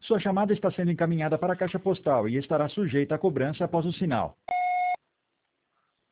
Sua chamada está sendo encaminhada para a caixa postal e estará sujeita a cobrança após o sinal.